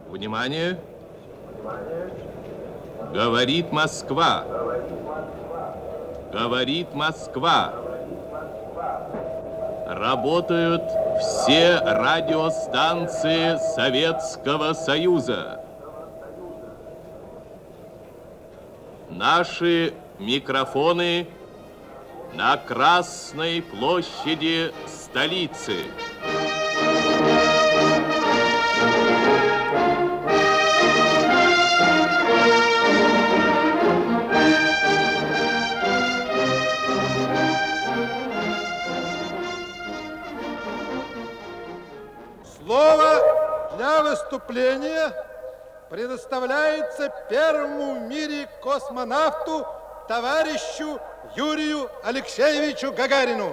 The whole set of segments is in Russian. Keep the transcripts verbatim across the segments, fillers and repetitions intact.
Внимание! Говорит Москва. Говорит Москва. Работают все радиостанции Советского Союза. Наши микрофоны на Красной площади столицы. Слово для выступления предоставляется первому в мире космонавту товарищу Юрию Алексеевичу Гагарину.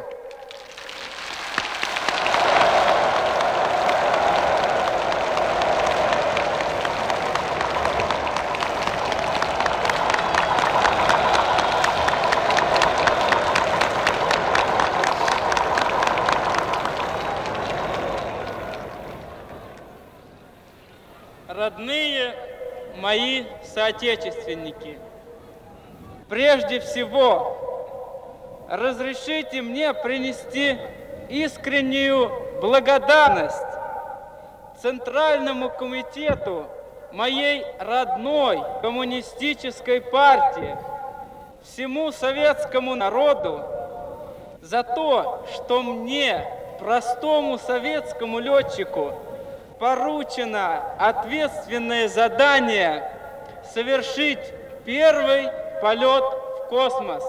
Родные мои соотечественники, прежде всего разрешите мне принести искреннюю благодарность Центральному комитету моей родной коммунистической партии, всему советскому народу за то, что мне, простому советскому летчику, поручено ответственное задание совершить первый полет в космос.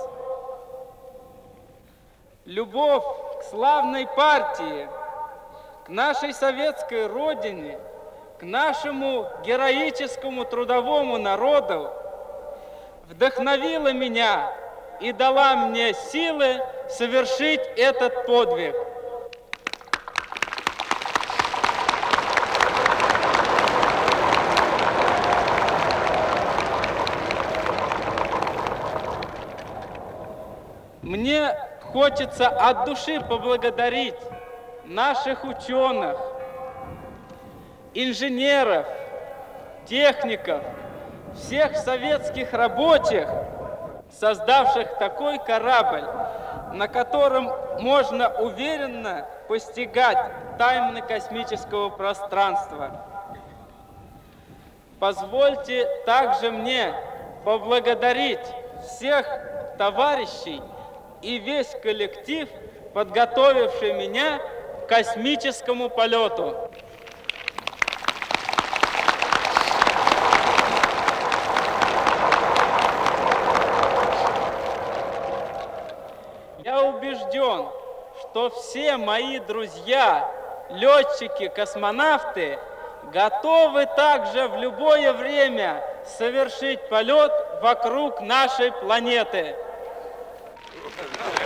Любовь к славной партии, к нашей советской родине, к нашему героическому трудовому народу вдохновила меня и дала мне силы совершить этот подвиг. Мне хочется от души поблагодарить наших ученых, инженеров, техников, всех советских рабочих, создавших такой корабль, на котором можно уверенно постигать тайны космического пространства. Позвольте также мне поблагодарить всех товарищей и весь коллектив, подготовивший меня к космическому полету. Я убежден, что все мои друзья, летчики, космонавты, готовы также в любое время совершить полет вокруг нашей планеты.